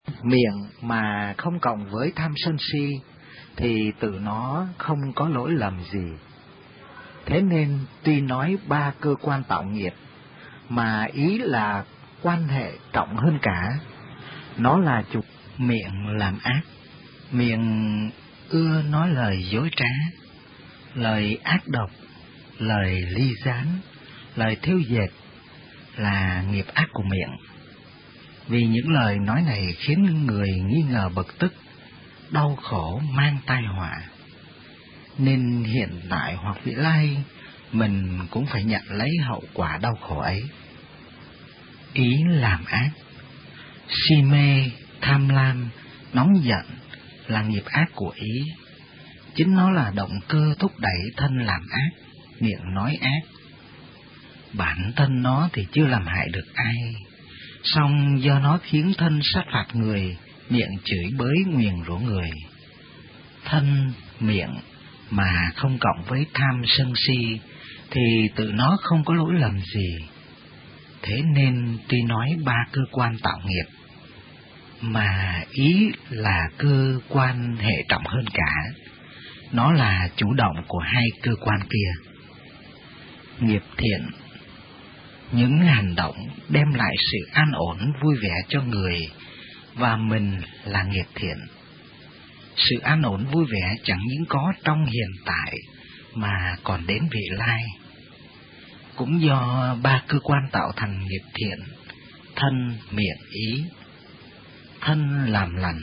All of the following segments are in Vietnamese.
Miệng mà không cộng với tham sân si thì tự nó không có lỗi lầm gì. Thế nên tuy nói ba cơ quan tạo nghiệp, mà ý là quan hệ trọng hơn cả. Nó là chủ miệng làm ác. Miệng ưa nói lời dối trá, lời ác độc, lời ly gián, lời thêu dệt là nghiệp ác của miệng. Vì những lời nói này khiến người nghi ngờ bực tức, đau khổ mang tai họa. Nên hiện tại hoặc vị lai, mình cũng phải nhận lấy hậu quả đau khổ ấy. Ý làm ác, si mê, tham lam, nóng giận là nghiệp ác của ý. Chính nó là động cơ thúc đẩy thân làm ác, miệng nói ác. Bản thân nó thì chưa làm hại được ai, song do nó khiến thân sát phạt người, miệng chửi bới nguyền rủa người. Thân, miệng mà không cộng với tham sân si thì tự nó không có lỗi lầm gì. Thế nên tuy nói ba cơ quan tạo nghiệp, mà ý là cơ quan hệ trọng hơn cả. Nó là chủ động của hai cơ quan kia. Nghiệp thiện, những hành động đem lại sự an ổn vui vẻ cho người và mình là nghiệp thiện. Sự an ổn vui vẻ chẳng những có trong hiện tại mà còn đến vị lai. Cũng do ba cơ quan tạo thành nghiệp thiện: thân, miệng, ý. Thân làm lành.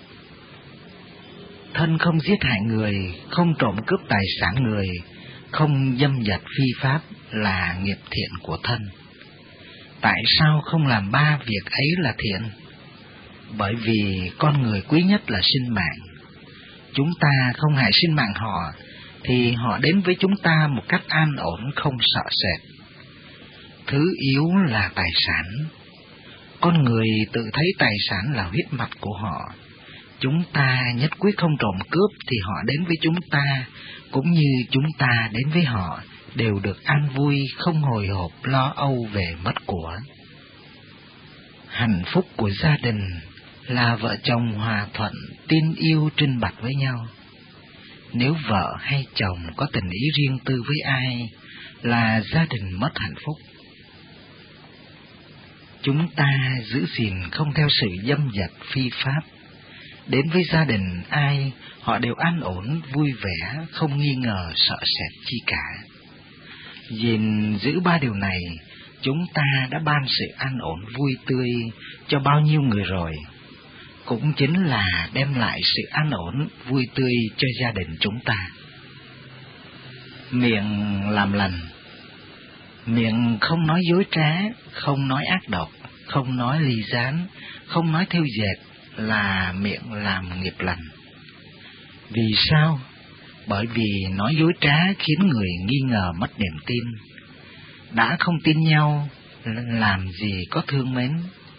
Thân không giết hại người, không trộm cướp tài sản người, không dâm dật phi pháp là nghiệp thiện của thân. Tại sao không làm ba việc ấy là thiện? Bởi vì con người quý nhất là sinh mạng. Chúng ta không hại sinh mạng họ, thì họ đến với chúng ta một cách an ổn không sợ sệt. Thứ yếu là tài sản. Con người tự thấy tài sản là huyết mạch của họ. Chúng ta nhất quyết không trộm cướp thì họ đến với chúng ta, cũng như chúng ta đến với họ, đều được an vui, không hồi hộp lo âu về mất của. Hạnh phúc của gia đình là vợ chồng hòa thuận, tin yêu trinh bạch với nhau. Nếu vợ hay chồng có tình ý riêng tư với ai là gia đình mất hạnh phúc. Chúng ta giữ gìn không theo sự dâm dật phi pháp. Đến với gia đình ai, họ đều an ổn, vui vẻ, không nghi ngờ, sợ sệt chi cả. Gìn giữ ba điều này, chúng ta đã ban sự an ổn vui tươi cho bao nhiêu người rồi. Cũng chính là đem lại sự an ổn vui tươi cho gia đình chúng ta. Miệng làm lành. Miệng không nói dối trá, không nói ác độc, không nói ly gián, không nói thêu dệt là miệng làm nghiệp lành. Vì sao? Bởi vì nói dối trá khiến người nghi ngờ mất niềm tin. Đã không tin nhau, làm gì có thương mến.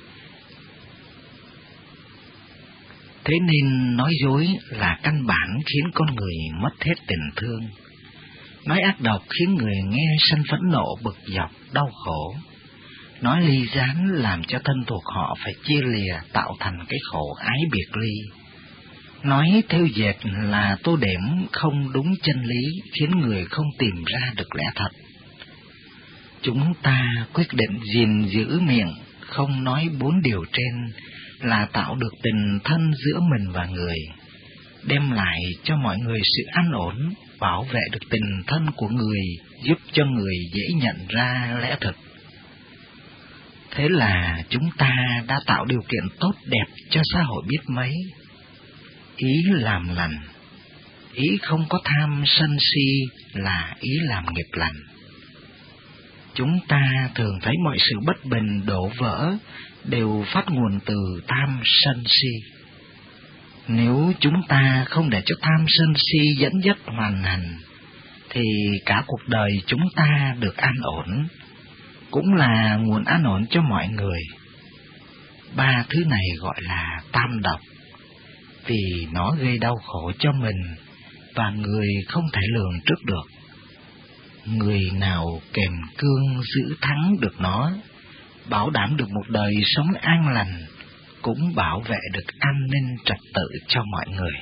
Thế nên nói dối là căn bản khiến con người mất hết tình thương. Nói ác độc khiến người nghe sanh phẫn nộ, bực dọc, đau khổ. Nói ly gián làm cho thân thuộc họ phải chia lìa, tạo thành cái khổ ái biệt ly. Nói thêu dệt là tô điểm không đúng chân lý, khiến người không tìm ra được lẽ thật. Chúng ta quyết định gìn giữ miệng, không nói 4 điều trên, là tạo được tình thân giữa mình và người, đem lại cho mọi người sự an ổn, bảo vệ được tình thân của người, giúp cho người dễ nhận ra lẽ thực. Thế là chúng ta đã tạo điều kiện tốt đẹp cho xã hội biết mấy. Ý làm lành, ý không có tham sân si là ý làm nghiệp lành. Chúng ta thường thấy mọi sự bất bình đổ vỡ đều phát nguồn từ tham sân si. Nếu chúng ta không để cho tham sân si dẫn dắt hoàn hành, thì cả cuộc đời chúng ta được an ổn, cũng là nguồn an ổn cho mọi người. Ba thứ này gọi là tam độc, vì nó gây đau khổ cho mình và người không thể lường trước được. Người nào kềm cương giữ thắng được nó, bảo đảm được một đời sống an lành, cũng bảo vệ được an ninh trật tự cho mọi người.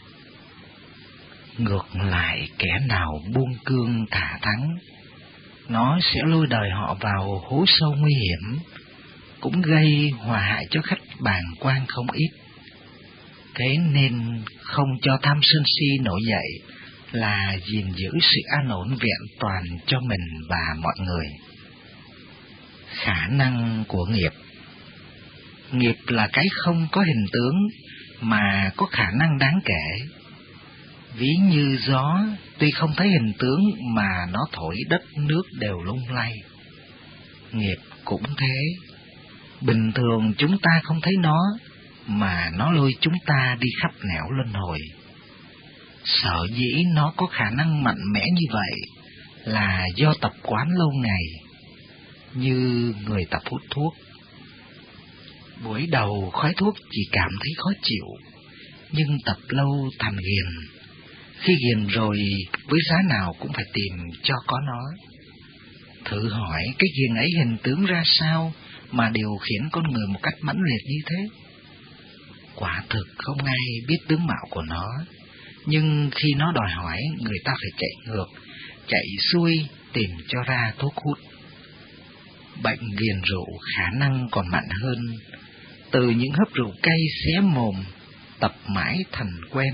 Ngược lại, kẻ nào buông cương thả thắng, nó sẽ lôi đời họ vào hố sâu nguy hiểm, cũng gây hòa hại cho khách bàng quan không ít. Thế nên không cho tham sân si nổi dậy là gìn giữ sự an ổn vẹn toàn cho mình và mọi người. Khả năng của nghiệp. Nghiệp là cái không có hình tướng mà có khả năng đáng kể. Ví như gió, tuy không thấy hình tướng mà nó thổi đất nước đều lung lay. Nghiệp cũng thế. Bình thường chúng ta không thấy nó, mà nó lôi chúng ta đi khắp nẻo luân hồi. Sở dĩ nó có khả năng mạnh mẽ như vậy là do tập quán lâu ngày, như người tập hút thuốc. Buổi đầu khói thuốc chỉ cảm thấy khó chịu, nhưng tập lâu thành ghiền. Khi ghiền rồi, với giá nào cũng phải tìm cho có nó. Thử hỏi cái ghiền ấy hình tướng ra sao mà điều khiển con người một cách mãnh liệt như thế? Quả thực không ai biết tướng mạo của nó, nhưng khi nó đòi hỏi, người ta phải chạy ngược, chạy xuôi tìm cho ra thuốc hút. Bệnh ghiền rượu khả năng còn mạnh hơn. Từ những hớp rượu cay xé mồm, tập mãi thành quen.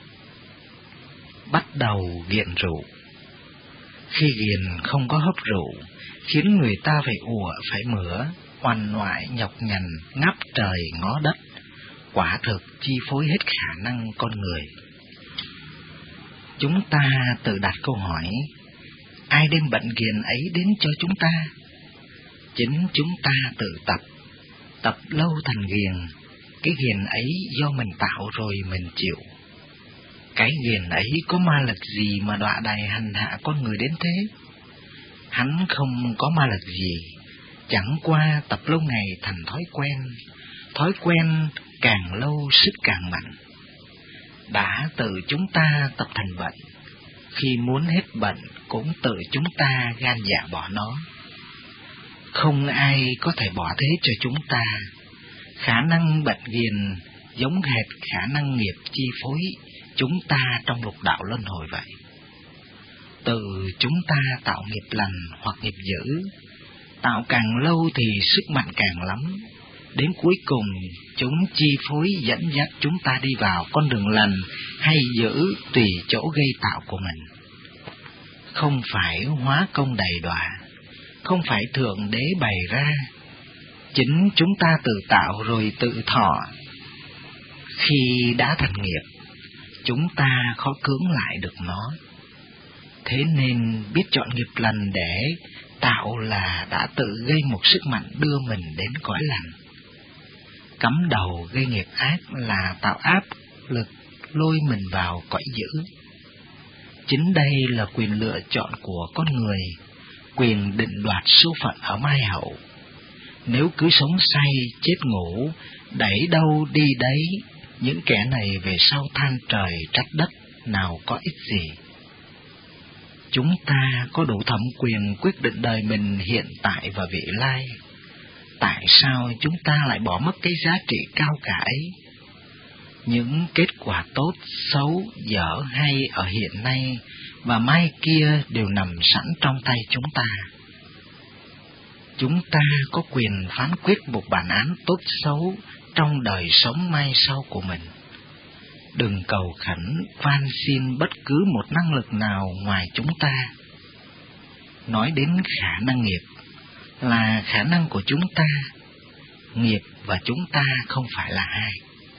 Bắt đầu nghiện rượu. Khi nghiện không có hớp rượu, khiến người ta phải ùa, phải mửa, oằn oại, nhọc nhằn, ngáp trời ngó đất, quả thực chi phối hết khả năng con người. Chúng ta tự đặt câu hỏi, ai đem bệnh nghiện ấy đến cho chúng ta? Chính chúng ta tự tập lâu thành ghiền. Cái ghiền ấy do mình tạo rồi mình chịu. Cái ghiền ấy có ma lực gì mà đọa đày hành hạ con người đến thế? Hắn không có ma lực gì, chẳng qua tập lâu ngày thành thói quen càng lâu sức càng mạnh. Đã tự chúng ta tập thành bệnh, khi muốn hết bệnh cũng tự chúng ta gan dạ bỏ nó. Không ai có thể bỏ thế cho chúng ta. Khả năng bệnh ghiền giống hệt khả năng nghiệp chi phối chúng ta trong lục đạo luân hồi vậy. Tự chúng ta tạo nghiệp lành hoặc nghiệp dữ, tạo càng lâu thì sức mạnh càng lắm. Đến cuối cùng chúng chi phối dẫn dắt chúng ta đi vào con đường lành hay dữ tùy chỗ gây tạo của mình. Không phải hóa công đầy đọa, không phải Thượng Đế bày ra, chính chúng ta tự tạo rồi tự thọ. Khi đã thành nghiệp, chúng ta khó cưỡng lại được nó. Thế nên biết chọn nghiệp lành để tạo là đã tự gây một sức mạnh đưa mình đến cõi lành. Cắm đầu gây nghiệp ác là tạo áp lực lôi mình vào cõi dữ. Chính đây là quyền lựa chọn của con người, quyền định đoạt số phận ở mai hậu. Nếu cứ sống say, chết ngủ, đẩy đâu đi đấy, những kẻ này về sau than trời trách đất, nào có ích gì. Chúng ta có đủ thẩm quyền quyết định đời mình hiện tại và vị lai. Tại sao chúng ta lại bỏ mất cái giá trị cao cả ấy? Những kết quả tốt, xấu, dở hay ở hiện nay và mai kia đều nằm sẵn trong tay chúng ta. Chúng ta có quyền phán quyết một bản án tốt xấu trong đời sống mai sau của mình. Đừng cầu khẩn, van xin bất cứ một năng lực nào ngoài chúng ta. Nói đến khả năng nghiệp, là khả năng của chúng ta. Nghiệp và chúng ta không phải là hai.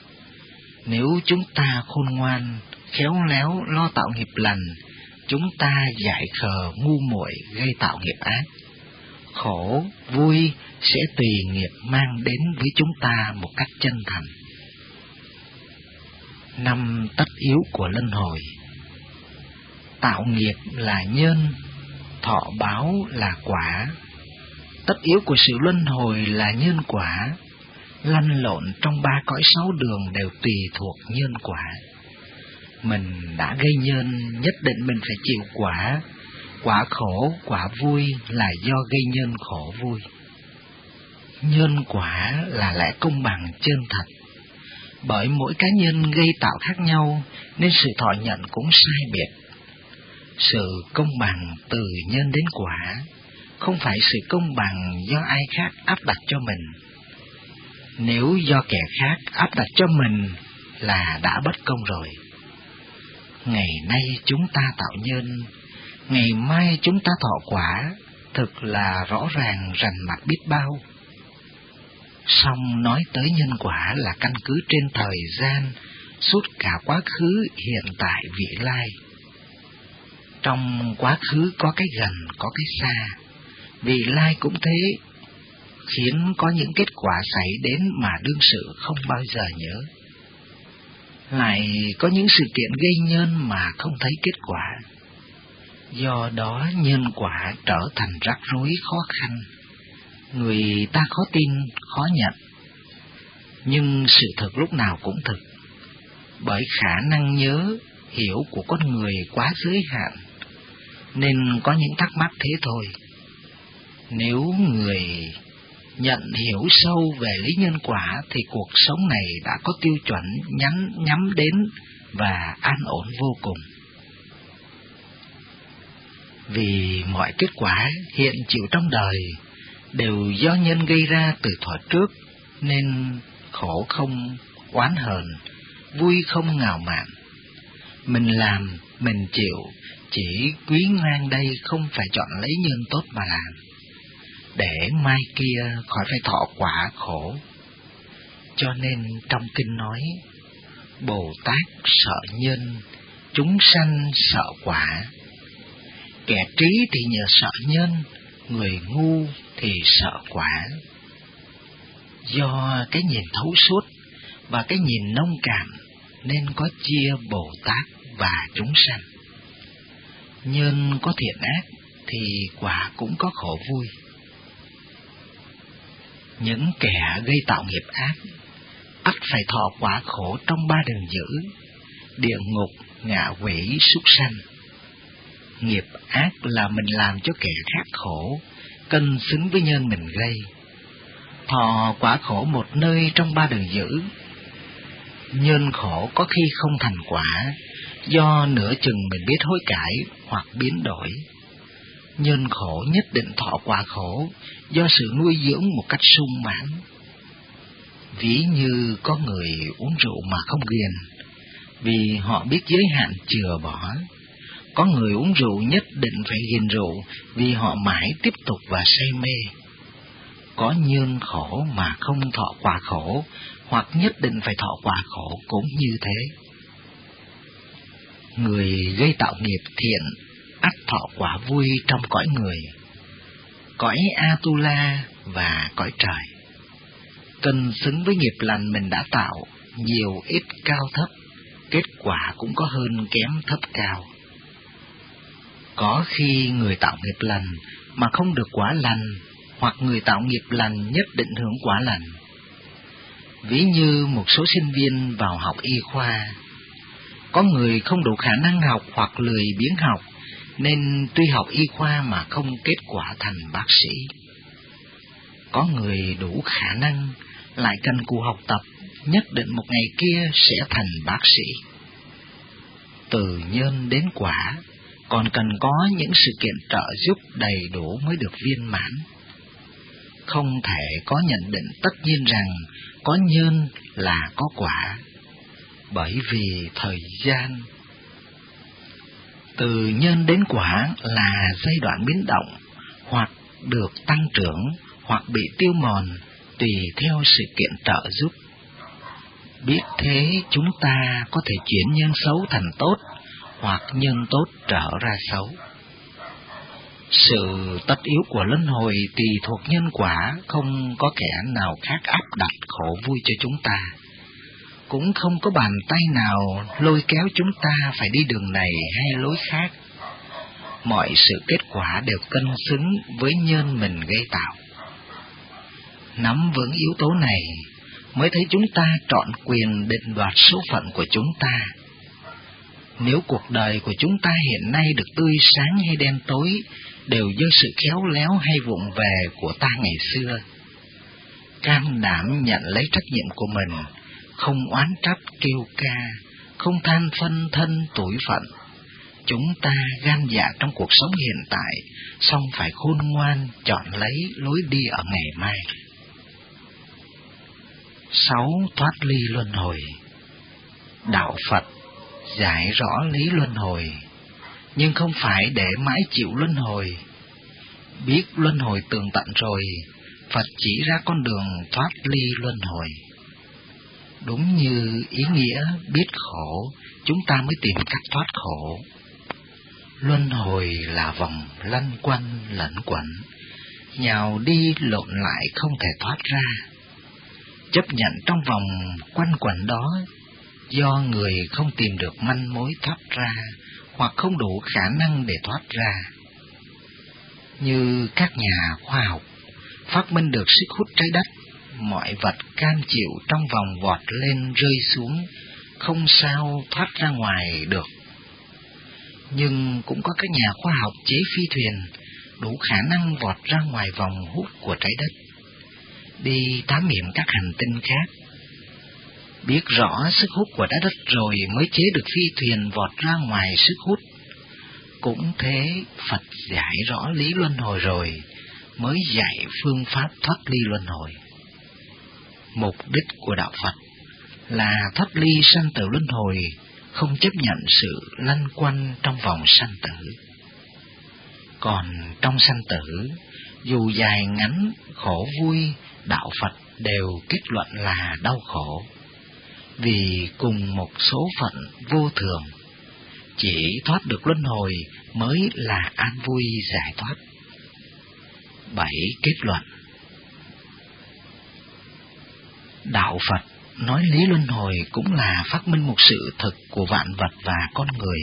Nếu chúng ta khôn ngoan, khéo léo lo tạo nghiệp lành, chúng ta dại khờ ngu muội gây tạo nghiệp ác. Khổ, vui sẽ tùy nghiệp mang đến với chúng ta một cách chân thành. 5 tất yếu của luân hồi. Tạo nghiệp là nhân, thọ báo là quả. Tất yếu của sự luân hồi là nhân quả. Lăn lộn trong 3 cõi 6 đường đều tùy thuộc nhân quả. Mình đã gây nhân, nhất định mình phải chịu quả. Quả khổ, quả vui là do gây nhân khổ vui. Nhân quả là lẽ công bằng chân thật. Bởi mỗi cá nhân gây tạo khác nhau nên sự thọ nhận cũng sai biệt. Sự công bằng từ nhân đến quả không phải sự công bằng do ai khác áp đặt cho mình. Nếu do kẻ khác áp đặt cho mình là đã bất công rồi. Ngày nay chúng ta tạo nhân, ngày mai chúng ta thọ quả, thực là rõ ràng rành mạch biết bao. Song nói tới nhân quả là căn cứ trên thời gian, suốt cả quá khứ, hiện tại, vị lai. Trong quá khứ có cái gần, có cái xa, vị lai cũng thế, khiến có những kết quả xảy đến mà đương sự không bao giờ nhớ. Lại có những sự kiện gây nhân mà không thấy kết quả. Do đó nhân quả trở thành rắc rối khó khăn. Người ta khó tin, khó nhận. Nhưng sự thật lúc nào cũng thực. Bởi khả năng nhớ, hiểu của con người quá giới hạn, nên có những thắc mắc thế thôi. Nếu người nhận hiểu sâu về lý nhân quả thì cuộc sống này đã có tiêu chuẩn nhắm đến và an ổn vô cùng. Vì mọi kết quả hiện chịu trong đời đều do nhân gây ra từ thuở trước, nên khổ không oán hờn, vui không ngạo mạn. Mình làm, mình chịu, chỉ quý ngang đây không phải chọn lấy nhân tốt mà làm, để mai kia khỏi phải thọ quả khổ. Cho nên trong kinh nói, Bồ Tát sợ nhân, chúng sanh sợ quả. Kẻ trí thì nhờ sợ nhân, người ngu thì sợ quả. Do cái nhìn thấu suốt và cái nhìn nông cạn nên có chia Bồ Tát và chúng sanh. Nhân có thiện ác thì quả cũng có khổ vui. Những kẻ gây tạo nghiệp ác ắt phải thọ quả khổ trong ba đường dữ: địa ngục, ngạ quỷ, súc sanh. Nghiệp ác là mình làm cho kẻ khác khổ, cân xứng với nhân mình gây. Thọ quả khổ một nơi trong ba đường dữ. Nhân khổ có khi không thành quả, do nửa chừng mình biết hối cải hoặc biến đổi. Nhân khổ nhất định thọ quả khổ, do sự nuôi dưỡng một cách sung mãn. Ví như có người uống rượu mà không ghiền, vì họ biết giới hạn chừa bỏ. Có người uống rượu nhất định phải ghiền rượu, vì họ mãi tiếp tục và say mê. Có nhân khổ mà không thọ quả khổ, hoặc nhất định phải thọ quả khổ cũng như thế. Người gây tạo nghiệp thiện ắt thọ quả vui trong cõi người, cõi Atula và cõi trời. Cân xứng với nghiệp lành mình đã tạo, nhiều ít cao thấp, kết quả cũng có hơn kém thấp cao. Có khi người tạo nghiệp lành mà không được quả lành, hoặc người tạo nghiệp lành nhất định hưởng quả lành. Ví như một số sinh viên vào học y khoa, có người không đủ khả năng học hoặc lười biếng học, nên tuy học y khoa mà không kết quả thành bác sĩ. Có người đủ khả năng, lại cần cù học tập, nhất định một ngày kia sẽ thành bác sĩ. Từ nhân đến quả, còn cần có những sự kiện trợ giúp đầy đủ mới được viên mãn. Không thể có nhận định tất nhiên rằng có nhân là có quả, bởi vì thời gian. Từ nhân đến quả là giai đoạn biến động, hoặc được tăng trưởng, hoặc bị tiêu mòn, tùy theo sự kiện trợ giúp. Biết thế, chúng ta có thể chuyển nhân xấu thành tốt, hoặc nhân tốt trở ra xấu. Sự tất yếu của luân hồi tùy thuộc nhân quả, không có kẻ nào khác áp đặt khổ vui cho chúng ta. Cũng không có bàn tay nào lôi kéo chúng ta phải đi đường này hay lối khác. Mọi sự kết quả đều cân xứng với nhân mình gây tạo. Nắm vững yếu tố này mới thấy chúng ta trọn quyền định đoạt số phận của chúng ta. Nếu cuộc đời của chúng ta hiện nay được tươi sáng hay đen tối đều do sự khéo léo hay vụng về của ta ngày xưa, can đảm nhận lấy trách nhiệm của mình, không oán trách kêu ca, không than phân thân tủi phận. Chúng ta gan dạ trong cuộc sống hiện tại, song phải khôn ngoan chọn lấy lối đi ở ngày mai. 6. Thoát ly luân hồi. Đạo Phật giải rõ lý luân hồi, nhưng không phải để mãi chịu luân hồi. Biết luân hồi tường tận rồi, Phật chỉ ra con đường thoát ly luân hồi. Đúng như ý nghĩa biết khổ, chúng ta mới tìm cách thoát khổ. Luân hồi là vòng lăn quanh lẩn quẩn, nhào đi lộn lại không thể thoát ra. Chấp nhận trong vòng quanh quẩn đó, do người không tìm được manh mối thoát ra, hoặc không đủ khả năng để thoát ra. Như các nhà khoa học phát minh được sức hút trái đất, mọi vật cam chịu trong vòng vọt lên rơi xuống, không sao thoát ra ngoài được. Nhưng cũng có các nhà khoa học chế phi thuyền đủ khả năng vọt ra ngoài vòng hút của trái đất, đi thám hiểm các hành tinh khác. Biết rõ sức hút của trái đất rồi mới chế được phi thuyền vọt ra ngoài sức hút. Cũng thế, Phật giải rõ lý luân hồi rồi mới dạy phương pháp thoát ly luân hồi. Mục đích của đạo Phật là thoát ly sanh tử luân hồi, không chấp nhận sự lăn quanh trong vòng sanh tử. Còn trong sanh tử, dù dài ngắn, khổ vui, đạo Phật đều kết luận là đau khổ, vì cùng một số phận vô thường. Chỉ thoát được luân hồi mới là an vui giải thoát. 7. Kết luận. Đạo Phật nói lý luân hồi cũng là phát minh một sự thực của vạn vật và con người.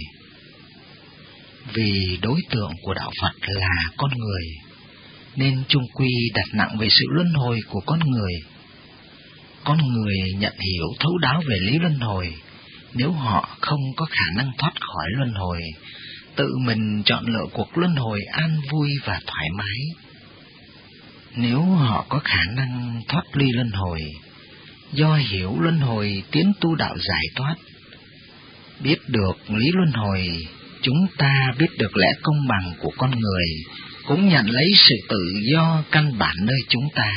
Vì đối tượng của đạo Phật là con người, nên chung quy đặt nặng về sự luân hồi của con người. Con người nhận hiểu thấu đáo về lý luân hồi, nếu họ không có khả năng thoát khỏi luân hồi, tự mình chọn lựa cuộc luân hồi an vui và thoải mái. Nếu họ có khả năng thoát ly luân hồi, do hiểu luân hồi tiến tu đạo giải thoát, biết được lý luân hồi, chúng ta biết được lẽ công bằng của con người, cũng nhận lấy sự tự do căn bản nơi chúng ta.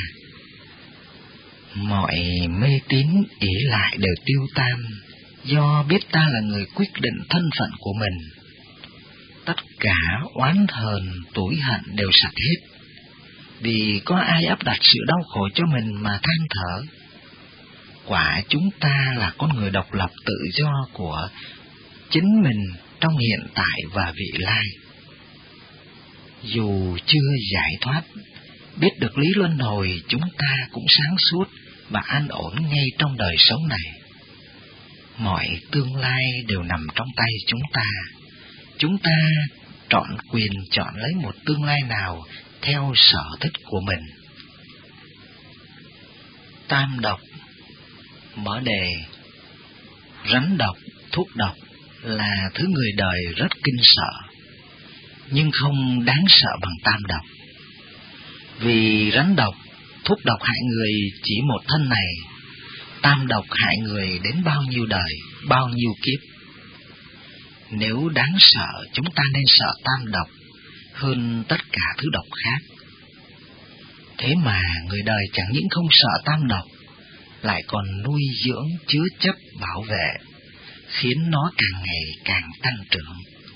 Mọi mê tín ỷ lại đều tiêu tan, do biết ta là người quyết định thân phận của mình. Tất cả oán hờn, tủi hận đều sạch hết, vì có ai áp đặt sự đau khổ cho mình mà than thở. Quả chúng ta là con người độc lập tự do của chính mình trong hiện tại và vị lai. Dù chưa giải thoát, biết được lý luân hồi, chúng ta cũng sáng suốt và an ổn ngay trong đời sống này. Mọi tương lai đều nằm trong tay chúng ta. Chúng ta trọn quyền chọn lấy một tương lai nào theo sở thích của mình. Tam độc. Mở đề. Rắn độc, thuốc độc là thứ người đời rất kinh sợ, nhưng không đáng sợ bằng tam độc. Vì rắn độc, thuốc độc hại người chỉ một thân này, tam độc hại người đến bao nhiêu đời, bao nhiêu kiếp. Nếu đáng sợ, chúng ta nên sợ tam độc hơn tất cả thứ độc khác. Thế mà người đời chẳng những không sợ tam độc, lại còn nuôi dưỡng, chứa chấp, bảo vệ, khiến nó càng ngày càng tăng trưởng.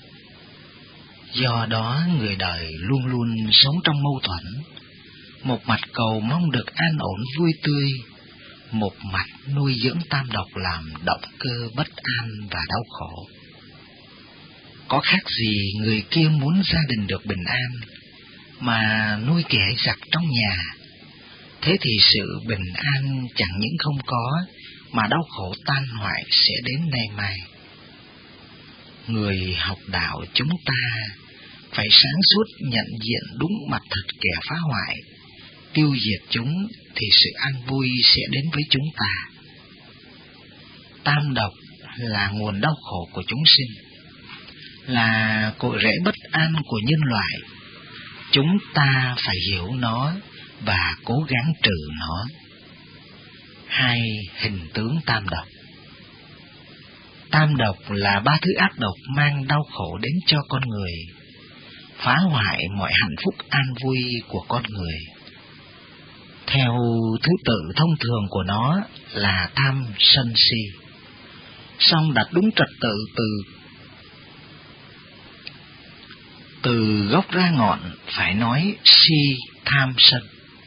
Do đó người đời luôn luôn sống trong mâu thuẫn, một mặt cầu mong được an ổn vui tươi, một mặt nuôi dưỡng tam độc làm động cơ bất an và đau khổ. Có khác gì người kia muốn gia đình được bình an, mà nuôi kẻ giặc trong nhà. Thế thì sự bình an chẳng những không có, mà đau khổ tan hoại sẽ đến nay mai. Người học đạo chúng ta phải sáng suốt nhận diện đúng mặt thật kẻ phá hoại, tiêu diệt chúng thì sự an vui sẽ đến với chúng ta. Tam độc là nguồn đau khổ của chúng sinh, là cội rễ bất an của nhân loại. Chúng ta phải hiểu nó và cố gắng trừ nó. 2. Hình tướng tam độc. Tam độc là 3 thứ ác độc mang đau khổ đến cho con người, phá hoại mọi hạnh phúc an vui của con người. Theo thứ tự thông thường của nó là tham sân si, song đặt đúng trật tự từ gốc ra ngọn phải nói si tham sân.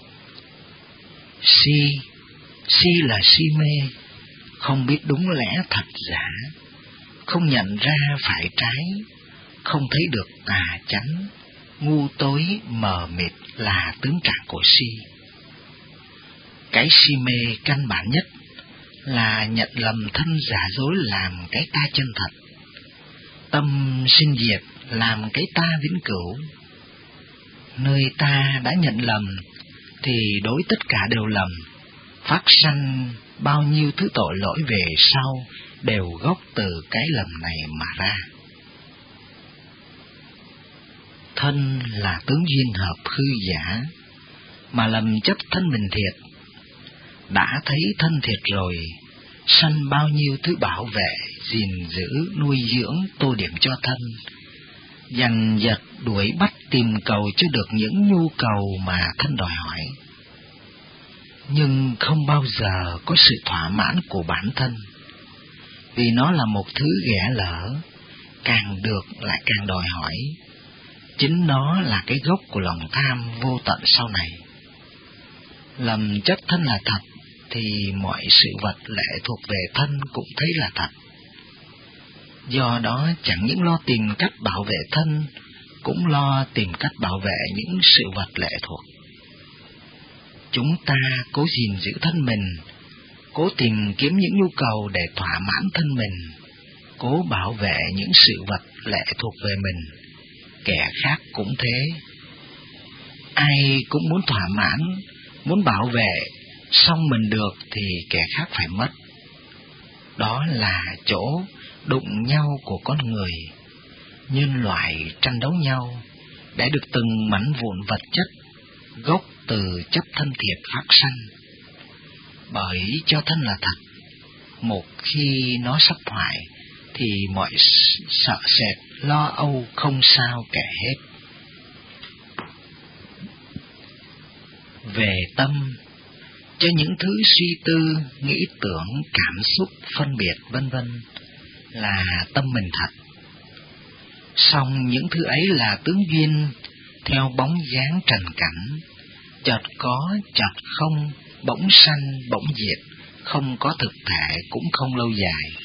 Si là si mê, không biết đúng lẽ thật giả, không nhận ra phải trái, không thấy được tà chánh, ngu tối mờ mịt là tướng trạng của si. Cái si mê căn bản nhất là nhận lầm thân giả dối làm cái ta chân thật, tâm sinh diệt làm cái ta vĩnh cửu. Nơi ta đã nhận lầm thì đối tất cả đều lầm, phát sanh bao nhiêu thứ tội lỗi về sau đều gốc từ cái lầm này mà ra. Thân là tướng duyên hợp hư giả, mà lầm chấp thân mình thiệt. Đã thấy thân thiệt rồi, sanh bao nhiêu thứ bảo vệ, gìn giữ, nuôi dưỡng, tô điểm cho thân, dằn vặt đuổi bắt tìm cầu cho được những nhu cầu mà thân đòi hỏi. Nhưng không bao giờ có sự thỏa mãn của bản thân, vì nó là một thứ ghẻ lỡ, càng được lại càng đòi hỏi. Chính nó là cái gốc của lòng tham vô tận sau này. Lầm chấp thân là thật, thì mọi sự vật lệ thuộc về thân cũng thấy là thật. Do đó chẳng những lo tìm cách bảo vệ thân, cũng lo tìm cách bảo vệ những sự vật lệ thuộc. Chúng ta cố gìn giữ thân mình, cố tìm kiếm những nhu cầu để thỏa mãn thân mình, cố bảo vệ những sự vật lệ thuộc về mình. Kẻ khác cũng thế. Ai cũng muốn thỏa mãn, muốn bảo vệ, xong mình được thì kẻ khác phải mất. Đó là chỗ đụng nhau của con người. Nhân loại tranh đấu nhau để được từng mảnh vụn vật chất, gốc từ chấp thân thiệt phát sanh. Bởi cho thân là thật, một khi nó sắp hoại thì mọi sợ sệt, lo âu không sao kể hết. Về tâm, cho những thứ suy tư, nghĩ tưởng, cảm xúc, phân biệt vân vân là tâm mình thật. Song những thứ ấy là tướng duyên theo bóng dáng trần cảnh, chợt có, chợt không, bỗng sanh, bỗng diệt, không có thực thể cũng không lâu dài.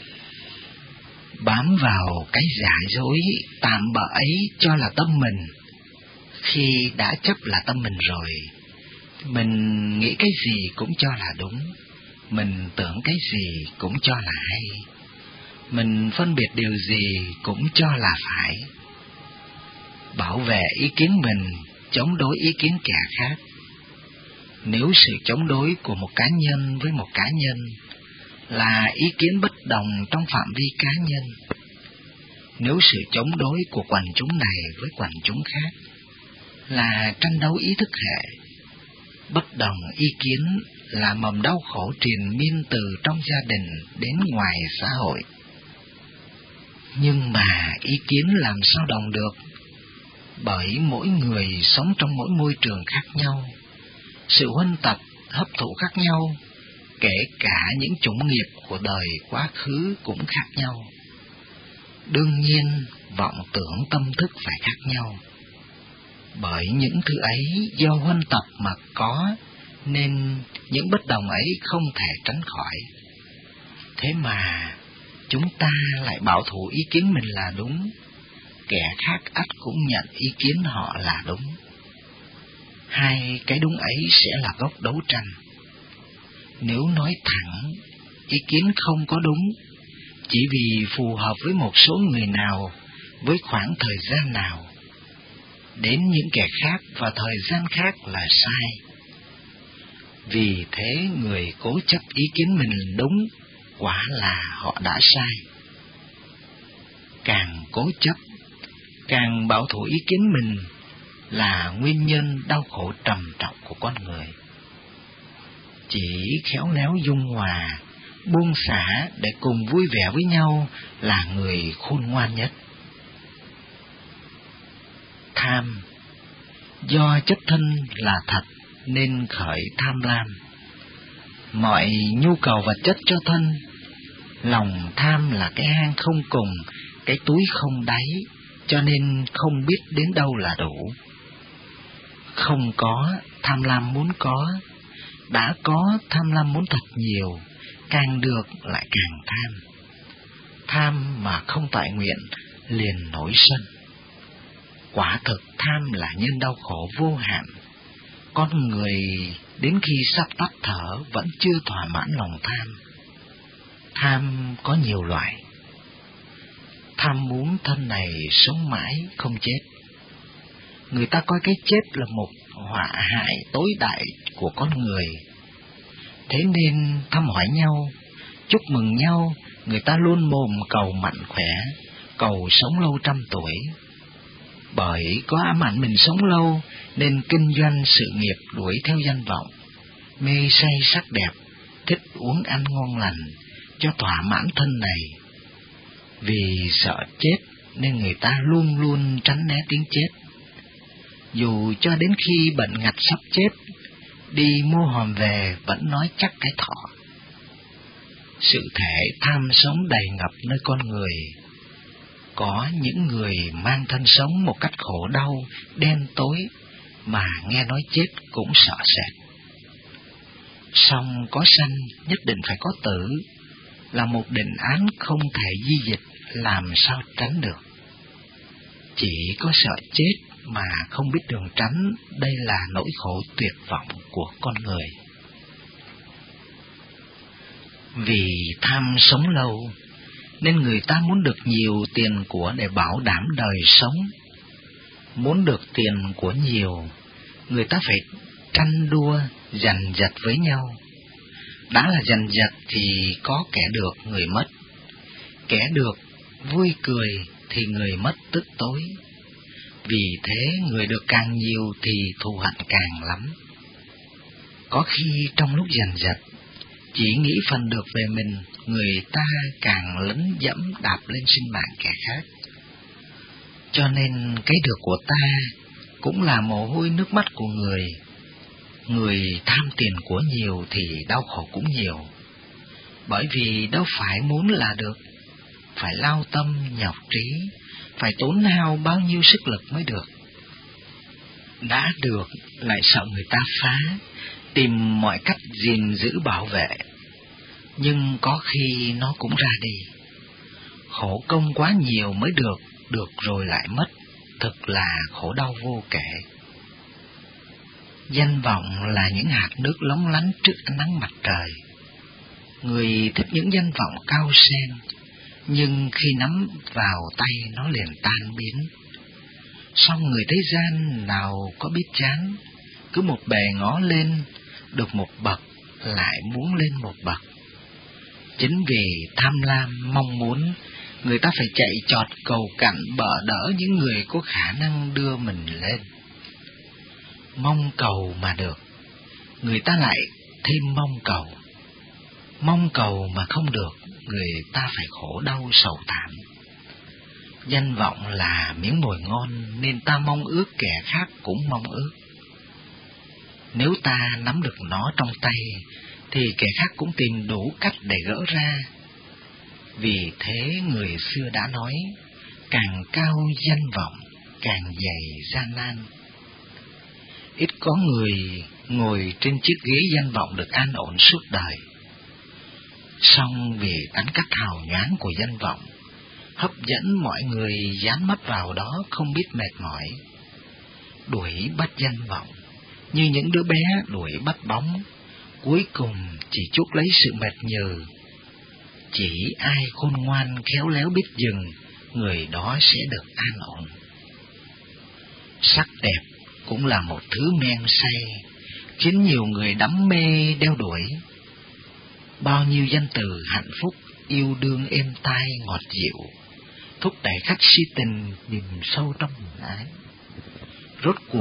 Bám vào cái giả dối tạm bợ ấy cho là tâm mình. Khi đã chấp là tâm mình rồi, mình nghĩ cái gì cũng cho là đúng, mình tưởng cái gì cũng cho là hay, mình phân biệt điều gì cũng cho là phải. Bảo vệ ý kiến mình, chống đối ý kiến kẻ khác. Nếu sự chống đối của một cá nhân với một cá nhân là ý kiến bất đồng trong phạm vi cá nhân, nếu sự chống đối của quần chúng này với quần chúng khác là tranh đấu ý thức hệ, bất đồng ý kiến là mầm đau khổ triền miên từ trong gia đình đến ngoài xã hội. Nhưng mà ý kiến làm sao đồng được? Bởi mỗi người sống trong mỗi môi trường khác nhau, sự huân tập, hấp thụ khác nhau, kể cả những chủng nghiệp của đời quá khứ cũng khác nhau. Đương nhiên, vọng tưởng tâm thức phải khác nhau. Bởi những thứ ấy do huân tập mà có, nên những bất đồng ấy không thể tránh khỏi. Thế mà chúng ta lại bảo thủ ý kiến mình là đúng, kẻ khác ắt cũng nhận ý kiến họ là đúng. Hai cái đúng ấy sẽ là gốc đấu tranh. Nếu nói thẳng, ý kiến không có đúng, chỉ vì phù hợp với một số người nào, với khoảng thời gian nào, đến những kẻ khác và thời gian khác là sai. Vì thế người cố chấp ý kiến mình đúng, quả là họ đã sai. Càng cố chấp, càng bảo thủ ý kiến mình là nguyên nhân đau khổ trầm trọng của con người. Chỉ khéo léo dung hòa, buông xả để cùng vui vẻ với nhau là người khôn ngoan nhất. Tham. Do chất thân là thật nên khởi tham lam. Mọi nhu cầu vật chất cho thân, lòng tham là cái hang không cùng, cái túi không đáy, cho nên không biết đến đâu là đủ. Không có, tham lam muốn có, đã có, tham lam muốn thật nhiều, càng được lại càng tham. Tham mà không tại nguyện, liền nổi sân. Quả thực tham là nhân đau khổ vô hạn. Con người đến khi sắp tắt thở vẫn chưa thỏa mãn lòng tham. Tham có nhiều loại. Tham muốn thân này sống mãi không chết. Người ta coi cái chết là một họa hại tối đại của con người. Thế nên thăm hỏi nhau, chúc mừng nhau, người ta luôn mồm cầu mạnh khỏe, cầu sống lâu trăm tuổi. Bởi có ám ảnh mình sống lâu nên kinh doanh sự nghiệp đuổi theo danh vọng, mê say sắc đẹp, thích uống ăn ngon lành cho thỏa mãn thân này. Vì sợ chết nên người ta luôn luôn tránh né tiếng chết. Dù cho đến khi bệnh ngặt sắp chết, đi mua hòm về vẫn nói chắc cái thọ. Sự thể tham sống đầy ngập nơi con người. Có những người mang thân sống một cách khổ đau, đen tối, mà nghe nói chết cũng sợ sệt. Song có sanh nhất định phải có tử, là một định án không thể di dịch, làm sao tránh được. Chỉ có sợ chết mà không biết đường tránh, đây là nỗi khổ tuyệt vọng của con người. Vì tham sống lâu, nên người ta muốn được nhiều tiền của để bảo đảm đời sống. Muốn được tiền của nhiều, người ta phải tranh đua, giành giật với nhau. Đã là giành giật thì có kẻ được người mất. Kẻ được vui cười thì người mất tức tối. Vì thế người được càng nhiều thì thù hận càng lắm. Có khi trong lúc giành giật, chỉ nghĩ phần được về mình, người ta càng lấn dẫm đạp lên sinh mạng kẻ khác. Cho nên cái được của ta cũng là mồ hôi nước mắt của người. Người tham tiền của nhiều thì đau khổ cũng nhiều. Bởi vì đâu phải muốn là được, phải lao tâm nhọc trí, phải tốn hao bao nhiêu sức lực mới được. Đã được lại sợ người ta phá, tìm mọi cách gìn giữ bảo vệ. Nhưng có khi nó cũng ra đi. Khổ công quá nhiều mới được, được rồi lại mất, thực là khổ đau vô kể. Danh vọng là những hạt nước lóng lánh trước ánh nắng mặt trời. Người thích những danh vọng cao sen, nhưng khi nắm vào tay nó liền tan biến. Song người thế gian nào có biết chán, cứ một bề ngó lên, được một bậc lại muốn lên một bậc. Chính vì tham lam mong muốn, người ta phải chạy chọt cầu cạnh bợ đỡ những người có khả năng đưa mình lên. Mong cầu mà được, người ta lại thêm mong cầu. Mong cầu mà không được, người ta phải khổ đau sầu thảm. Danh vọng là miếng mồi ngon nên ta mong ước kẻ khác cũng mong ước. Nếu ta nắm được nó trong tay thì kẻ khác cũng tìm đủ cách để gỡ ra. Vì thế người xưa đã nói, càng cao danh vọng, càng dày gian nan. Ít có người ngồi trên chiếc ghế danh vọng được an ổn suốt đời. Song vì tính cách hào nhoáng của danh vọng, hấp dẫn mọi người dán mắt vào đó không biết mệt mỏi. Đuổi bắt danh vọng, như những đứa bé đuổi bắt bóng, cuối cùng chỉ chuốc lấy sự mệt nhừ. Chỉ ai khôn ngoan khéo léo biết dừng, người đó sẽ được an ổn. Sắc đẹp cũng là một thứ men say, khiến nhiều người đắm mê đeo đuổi. Bao nhiêu danh từ hạnh phúc, yêu đương êm tai ngọt dịu, thúc đẩy khách si tình điềm sâu trong tình ái. Rốt cuộc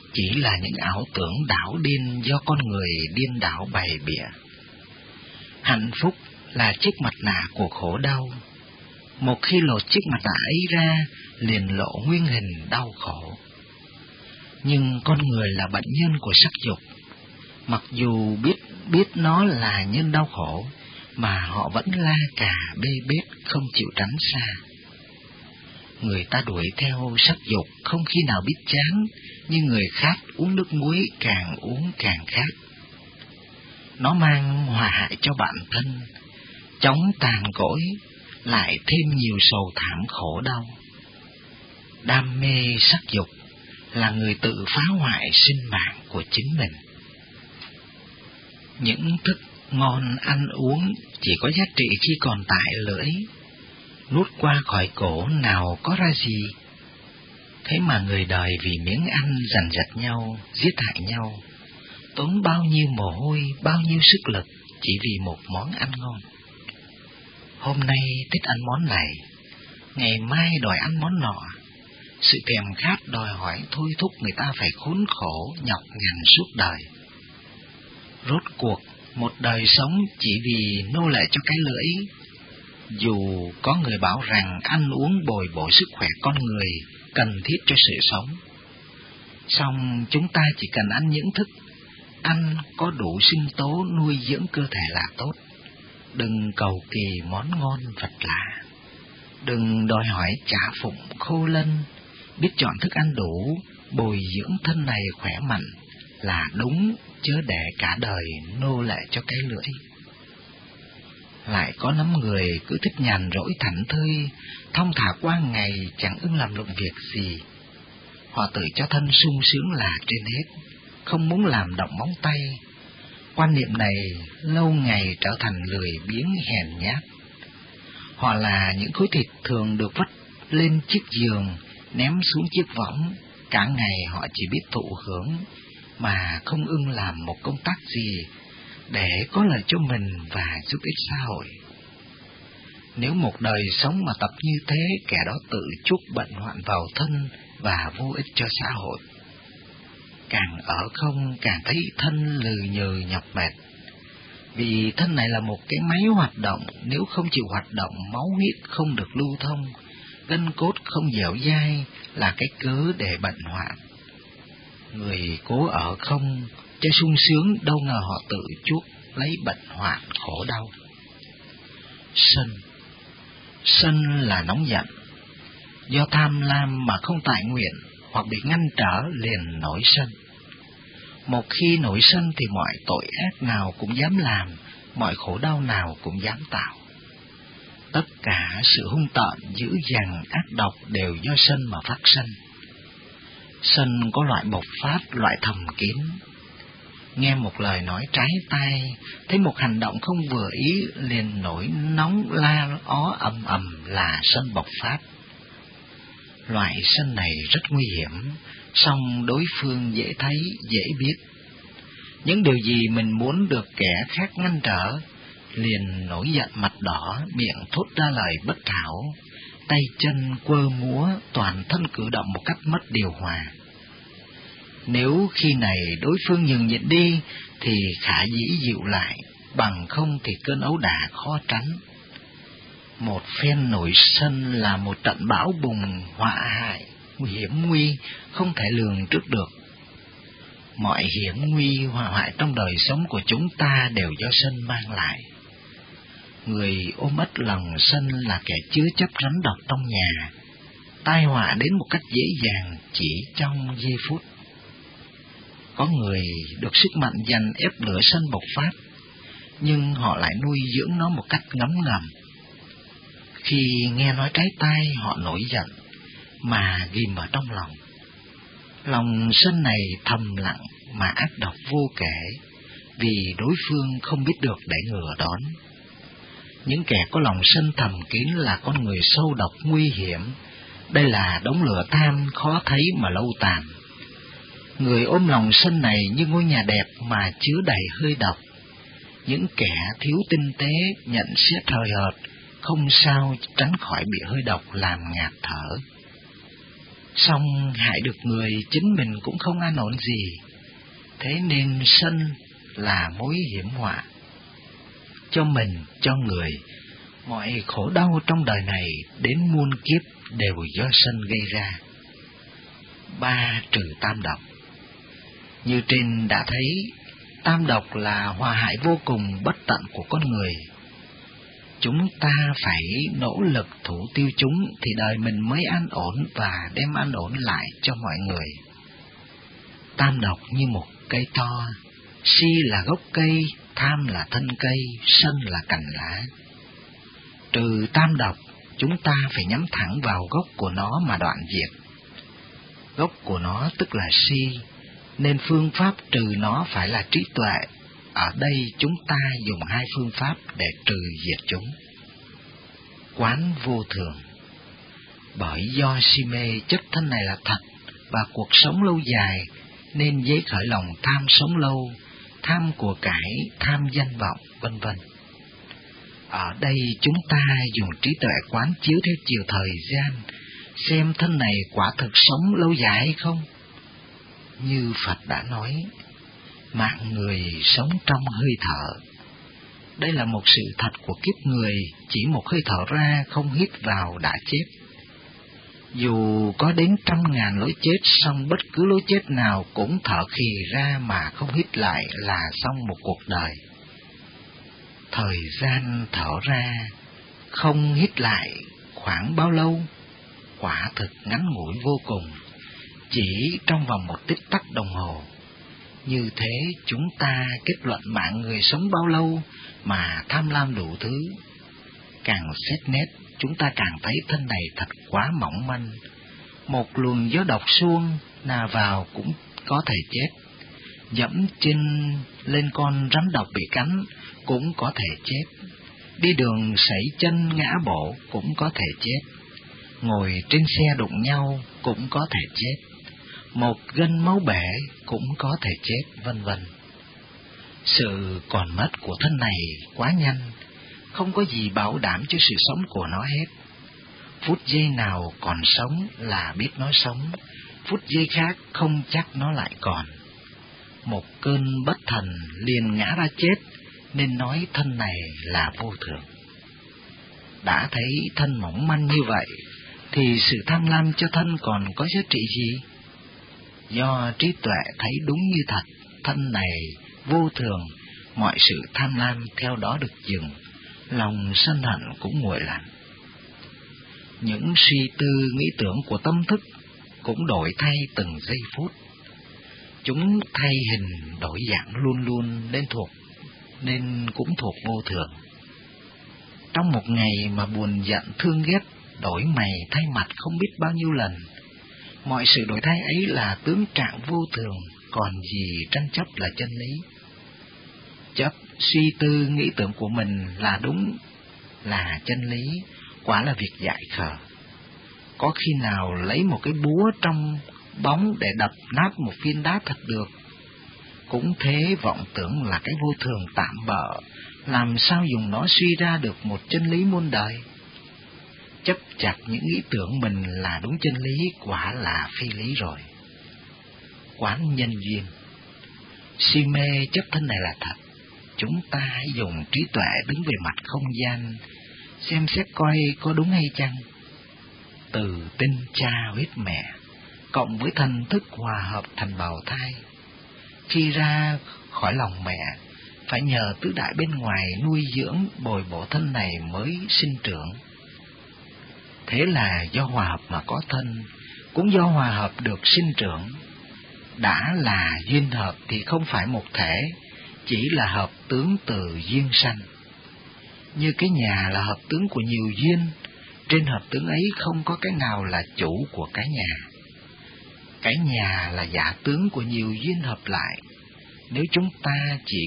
chỉ là những ảo tưởng đảo điên do con người điên đảo bày bịa. Hạnh phúc là chiếc mặt nạ của khổ đau. Một khi lột chiếc mặt nạ ấy ra, liền lộ nguyên hình đau khổ. Nhưng con người là bệnh nhân của sắc dục. Mặc dù biết nó là nhân đau khổ, mà họ vẫn la cà bê bết không chịu tránh xa. Người ta đuổi theo sắc dục không khi nào biết chán, như người khát uống nước muối càng uống càng khát. Nó mang hòa hại cho bản thân, chóng tàn cõi, lại thêm nhiều sầu thảm khổ đau. Đam mê sắc dục là người tự phá hoại sinh mạng của chính mình. Những thức ngon ăn uống chỉ có giá trị khi còn tại lưỡi, nuốt qua khỏi cổ nào có ra gì. Thế mà người đời vì miếng ăn dằn vặt nhau, giết hại nhau, tốn bao nhiêu mồ hôi, bao nhiêu sức lực chỉ vì một món ăn ngon. Hôm nay thích ăn món này, ngày mai đòi ăn món nọ. Sự thèm khát đòi hỏi thôi thúc người ta phải khốn khổ nhọc nhằn suốt đời. Rốt cuộc một đời sống chỉ vì nô lệ cho cái lưỡi. Dù có người bảo rằng ăn uống bồi bổ sức khỏe con người cần thiết cho sự sống, song chúng ta chỉ cần ăn những thức ăn có đủ sinh tố nuôi dưỡng cơ thể là tốt. Đừng cầu kỳ món ngon vật lạ, đừng đòi hỏi trả phụng khô lân. Biết chọn thức ăn đủ, bồi dưỡng thân này khỏe mạnh là đúng, chớ để cả đời nô lệ cho cái lưỡi. Lại có lắm người cứ thích nhàn rỗi thảnh thơi, thong thả qua ngày chẳng ưng làm lụng việc gì. Họ tự cho thân sung sướng là trên hết, không muốn làm động móng tay. Quan niệm này lâu ngày trở thành lười biếng hèn nhát. Họ là những khối thịt thường được vắt lên chiếc giường, ném xuống chiếc võng. Cả ngày họ chỉ biết thụ hưởng, mà không ưng làm một công tác gì để có lợi cho mình và giúp ích xã hội. Nếu một đời sống mà tập như thế, kẻ đó tự chuốc bệnh hoạn vào thân và vô ích cho xã hội. Càng ở không càng thấy thân lừ nhừ nhọc mệt. Vì thân này là một cái máy hoạt động, nếu không chịu hoạt động, máu huyết không được lưu thông, gân cốt không dẻo dai là cái cớ để bệnh hoạn. Người cố ở không cho sung sướng, đâu ngờ họ tự chuốc lấy bệnh hoạn khổ đau. Sân là nóng giận, do tham lam mà không tại nguyện hoặc bị ngăn trở liền nổi sân. Một khi nổi sân thì mọi tội ác nào cũng dám làm, mọi khổ đau nào cũng dám tạo. Tất cả sự hung tợn, dữ dằn, ác độc đều do sân mà phát sinh. Sân có loại bộc phát, loại thầm kín. Nghe một lời nói trái tai, thấy một hành động không vừa ý, liền nổi nóng la ó ầm ầm là sân bộc phát. Loại sân này rất nguy hiểm, song đối phương dễ thấy, dễ biết. Những điều gì mình muốn được kẻ khác ngăn trở, liền nổi giận mặt đỏ, miệng thốt ra lời bất thảo, tay chân quơ múa, toàn thân cử động một cách mất điều hòa. Nếu khi này đối phương nhường nhịn đi, thì khả dĩ dịu lại, bằng không thì cơn ấu đả khó tránh. Một phen nổi sân là một trận bão bùng họa hại, hiểm nguy, không thể lường trước được. Mọi hiểm nguy họa hoại trong đời sống của chúng ta đều do sân mang lại. Người ôm ấp lòng sân là kẻ chứa chấp rắn độc trong nhà, tai họa đến một cách dễ dàng chỉ trong giây phút. Có người được sức mạnh dằn ép lửa sân bộc phát, nhưng họ lại nuôi dưỡng nó một cách ngấm ngầm. Khi nghe nói trái tai họ nổi giận, mà ghim ở trong lòng. Lòng sân này thầm lặng mà ác độc vô kể, vì đối phương không biết được để ngừa đón. Những kẻ có lòng sân thầm kín là con người sâu độc nguy hiểm. Đây là đống lửa than khó thấy mà lâu tàn. Người ôm lòng sân này như ngôi nhà đẹp mà chứa đầy hơi độc. Những kẻ thiếu tinh tế, nhận xét hời hợt, không sao tránh khỏi bị hơi độc làm ngạt thở. Song hại được người, chính mình cũng không an ổn gì. Thế nên sân là mối hiểm họa cho mình, cho người. Mọi khổ đau trong đời này đến muôn kiếp đều do sân gây ra. 3. Trừ tam độc. Như trên đã thấy, tam độc là hòa hại vô cùng bất tận của con người. Chúng ta phải nỗ lực thủ tiêu chúng thì đời mình mới an ổn và đem an ổn lại cho mọi người. Tam độc như một cây to, si là gốc cây, tham là thân cây, sân là cành lá. Trừ tam độc, chúng ta phải nhắm thẳng vào gốc của nó mà đoạn diệt. Gốc của nó tức là si, nên phương pháp trừ nó phải là trí tuệ. Ở đây chúng ta dùng 2 phương pháp để trừ diệt chúng. Quán vô thường. Bởi do si mê chất thân này là thật và cuộc sống lâu dài, nên dấy khởi lòng tham sống lâu, tham của cải, tham danh vọng, vân vân. Ở đây chúng ta dùng trí tuệ quán chiếu theo chiều thời gian, xem thân này quả thực sống lâu dài hay không. Như Phật đã nói, mạng người sống trong hơi thở. Đây là một sự thật của kiếp người, chỉ một hơi thở ra không hít vào đã chết. Dù có đến 100.000 lối chết, song bất cứ lối chết nào cũng thở khì ra mà không hít lại là xong một cuộc đời. Thời gian thở ra, không hít lại khoảng bao lâu? Quả thực ngắn ngủi vô cùng, chỉ trong vòng một tích tắc đồng hồ. Như thế chúng ta kết luận mạng người sống bao lâu mà tham lam đủ thứ. Càng xét nét, chúng ta càng thấy thân này thật quá mỏng manh. Một luồng gió độc xuông nào vào cũng có thể chết. Dẫm chân lên con rắn độc bị cắn cũng có thể chết. Đi đường sẩy chân ngã bổ cũng có thể chết. Ngồi trên xe đụng nhau cũng có thể chết. Một gân máu bể cũng có thể chết, vân vân. Sự còn mất của thân này quá nhanh, không có gì bảo đảm cho sự sống của nó hết. Phút giây nào còn sống là biết nó sống, phút giây khác không chắc nó lại còn. Một cơn bất thần liền ngã ra chết, nên nói thân này là vô thường. Đã thấy thân mỏng manh như vậy, thì sự tham lam cho thân còn có giá trị gì? Do trí tuệ thấy đúng như thật, thân này vô thường, mọi sự tham lam theo đó được dừng, lòng sân hận cũng nguội lạnh. Những suy tư nghĩ tưởng của tâm thức cũng đổi thay từng giây phút. Chúng thay hình đổi dạng luôn luôn nên cũng thuộc vô thường. Trong một ngày mà buồn giận thương ghét, đổi mày thay mặt không biết bao nhiêu lần. Mọi sự đổi thay ấy là tướng trạng vô thường, còn gì tranh chấp là chân lý. Chấp suy tư nghĩ tưởng của mình là đúng, là chân lý, quả là việc dại khờ. Có khi nào lấy một cái búa trong bóng để đập nát một viên đá thật được? Cũng thế, vọng tưởng là cái vô thường tạm bợ, làm sao dùng nó suy ra được một chân lý muôn đời? Chấp chặt những ý tưởng mình là đúng chân lý, quả là phi lý rồi. Quán nhân duyên. Si mê chấp thân này là thật. Chúng ta hãy dùng trí tuệ đứng về mặt không gian, xem xét coi có đúng hay chăng. Từ tinh cha huyết mẹ, cộng với thần thức hòa hợp thành bào thai. Khi ra khỏi lòng mẹ, phải nhờ tứ đại bên ngoài nuôi dưỡng bồi bổ thân này mới sinh trưởng. Thế là do hòa hợp mà có thân, cũng do hòa hợp được sinh trưởng. Đã là duyên hợp thì không phải một thể, chỉ là hợp tướng từ duyên sanh. Như cái nhà là hợp tướng của nhiều duyên, trên hợp tướng ấy không có cái nào là chủ của cái nhà. Cái nhà là giả tướng của nhiều duyên hợp lại. Nếu chúng ta chỉ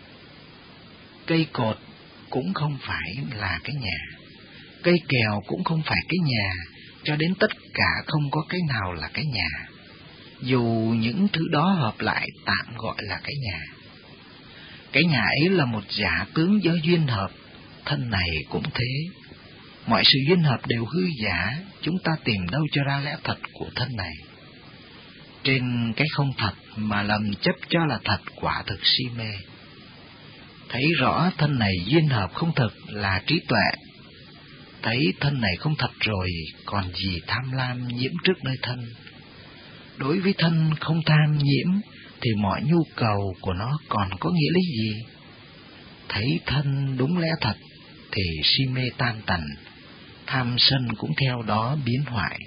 cây cột cũng không phải là cái nhà, cây kèo cũng không phải cái nhà, cho đến tất cả không có cái nào là cái nhà. Dù những thứ đó hợp lại tạm gọi là cái nhà. Cái nhà ấy là một giả tướng do duyên hợp, thân này cũng thế. Mọi sự duyên hợp đều hư giả, chúng ta tìm đâu cho ra lẽ thật của thân này. Trên cái không thật mà lầm chấp cho là thật, quả thực si mê. Thấy rõ thân này duyên hợp không thực là trí tuệ. Thấy thân này không thật rồi, còn gì tham lam nhiễm trước nơi thân. Đối với thân không tham nhiễm, thì mọi nhu cầu của nó còn có nghĩa lý gì? Thấy thân đúng lẽ thật, thì si mê tan tành, tham sân cũng theo đó biến hoại.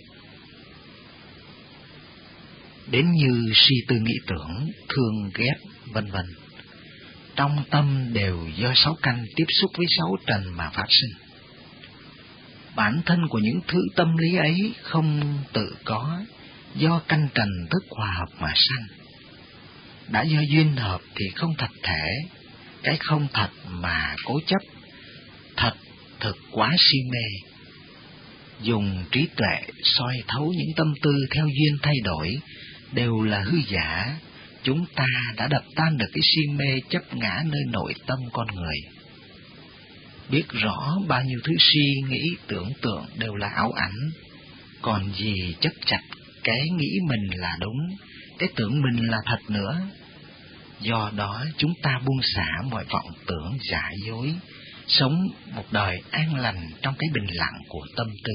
Đến như si tư nghĩ tưởng, thương ghét, vân vân. Trong tâm đều do sáu căn tiếp xúc với sáu trần mà phát sinh. Bản thân của những thứ tâm lý ấy không tự có, do căn trần thức hòa hợp mà sanh. Đã do duyên hợp thì không thật thể, cái không thật mà cố chấp, thật thực quá si mê. Dùng trí tuệ soi thấu những tâm tư theo duyên thay đổi, đều là hư giả. Chúng ta đã đập tan được cái si mê chấp ngã nơi nội tâm con người. Biết rõ bao nhiêu thứ suy nghĩ tưởng tượng đều là ảo ảnh, còn gì chấp chặt cái nghĩ mình là đúng, cái tưởng mình là thật nữa. Do đó chúng ta buông xả mọi vọng tưởng giả dối, sống một đời an lành trong cái bình lặng của tâm tư.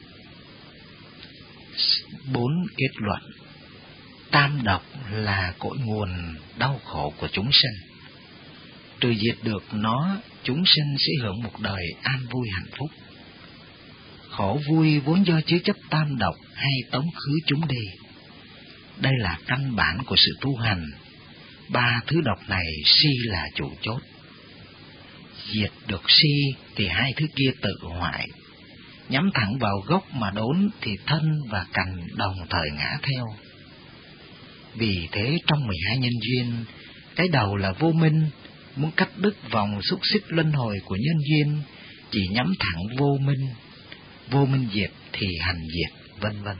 4. Kết luận. Tam độc là cội nguồn đau khổ của chúng sinh. Trừ diệt được nó, chúng sinh sẽ hưởng một đời an vui hạnh phúc. Khổ vui vốn do chứa chấp tam độc hay tống khứ chúng đi. Đây là căn bản của sự tu hành. Ba thứ độc này si là chủ chốt. Diệt được si thì hai thứ kia tự hoại. Nhắm thẳng vào gốc mà đốn thì thân và cành đồng thời ngã theo. Vì thế trong 12 nhân duyên, cái đầu là vô minh, muốn cắt đứt vòng xúc xích luân hồi của nhân duyên, chỉ nhắm thẳng vô minh. Vô minh diệt thì hành diệt, vân vân.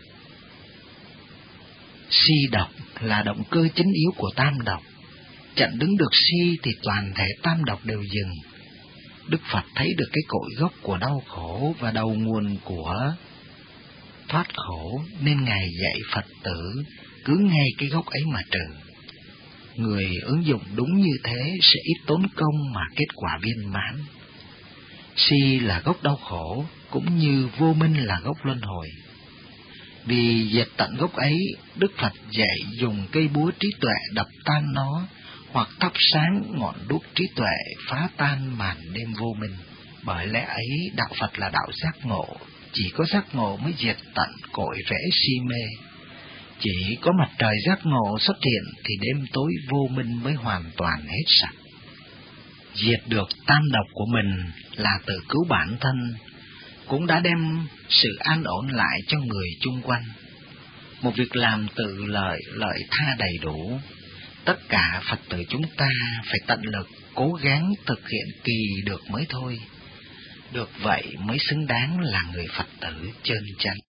Si độc là động cơ chính yếu của tam độc. Chặn đứng được si thì toàn thể tam độc đều dừng. Đức Phật thấy được cái cội gốc của đau khổ và đầu nguồn của thoát khổ, nên Ngài dạy Phật tử cứ ngay cái gốc ấy mà trừ. Người ứng dụng đúng như thế sẽ ít tốn công mà kết quả viên mãn. Si là gốc đau khổ, cũng như vô minh là gốc luân hồi. Vì diệt tận gốc ấy, Đức Phật dạy dùng cây búa trí tuệ đập tan nó, hoặc thắp sáng ngọn đuốc trí tuệ phá tan màn đêm vô minh. Bởi lẽ ấy, đạo Phật là đạo giác ngộ, chỉ có giác ngộ mới diệt tận cội rễ si mê. Chỉ có mặt trời giác ngộ xuất hiện thì đêm tối vô minh mới hoàn toàn hết sạch. Diệt được tam độc của mình là tự cứu bản thân, cũng đã đem sự an ổn lại cho người chung quanh. Một việc làm tự lợi tha đầy đủ. Tất cả Phật tử chúng ta phải tận lực cố gắng thực hiện kỳ được mới thôi. Được vậy mới xứng đáng là người Phật tử chân chánh.